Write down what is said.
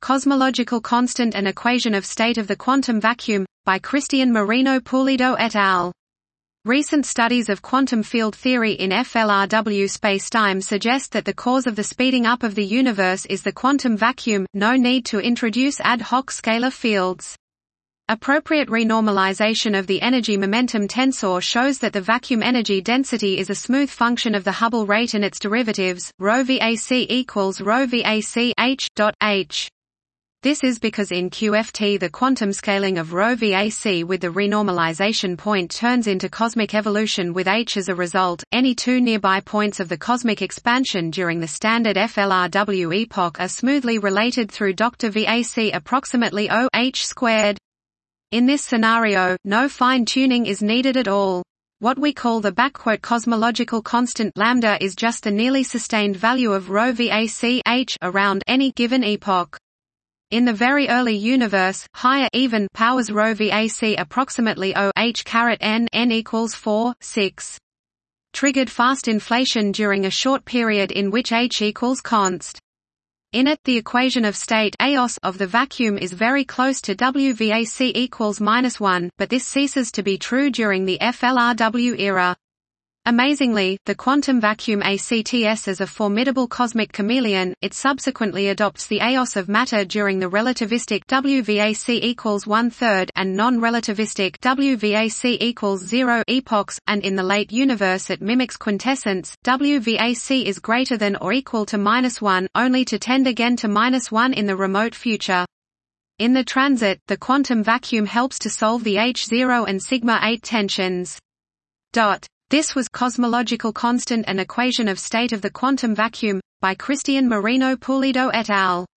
Cosmological constant and equation of state of the quantum vacuum, by Cristian Marino Pulido et al. Recent studies of quantum field theory in FLRW spacetime suggest that the cause of the speeding up of the universe is the quantum vacuum, no need to introduce ad hoc scalar fields. Appropriate renormalization of the energy-momentum tensor shows that the vacuum energy density is a smooth function of the Hubble rate and its derivatives, ρ(VAC) equals ρ(VAC) h. This is because in QFT the quantum scaling of ρ(VAC) with the renormalization point turns into cosmic evolution with h as a result. Any two nearby points of the cosmic expansion during the standard FLRW epoch are smoothly related through Dr. VAC approximately O h squared. In this scenario, no fine-tuning is needed at all. What we call the "cosmological constant lambda" is just the nearly sustained value of ρ(VAC) h around any given epoch. In the very early universe, higher even powers ρ(VAC) approximately O h n equals 4, 6. Triggered fast inflation during a short period in which h equals const. In it, the equation of state EOS of the vacuum is very close to WVAC equals -1, but this ceases to be true during the FLRW era. Amazingly, the quantum vacuum acts as a formidable cosmic chameleon. It subsequently adopts the EOS of matter during the relativistic WVAC equals 1/3 and non-relativistic WVAC equals 0 epochs, and in the late universe it mimics quintessence. WVAC is greater than or equal to -1, only to tend again to -1 in the remote future. In the transit, the quantum vacuum helps to solve the H0 and sigma-8 tensions. This was Cosmological Constant and Equation of State of the Quantum Vacuum, by Cristian Marino Pulido et al.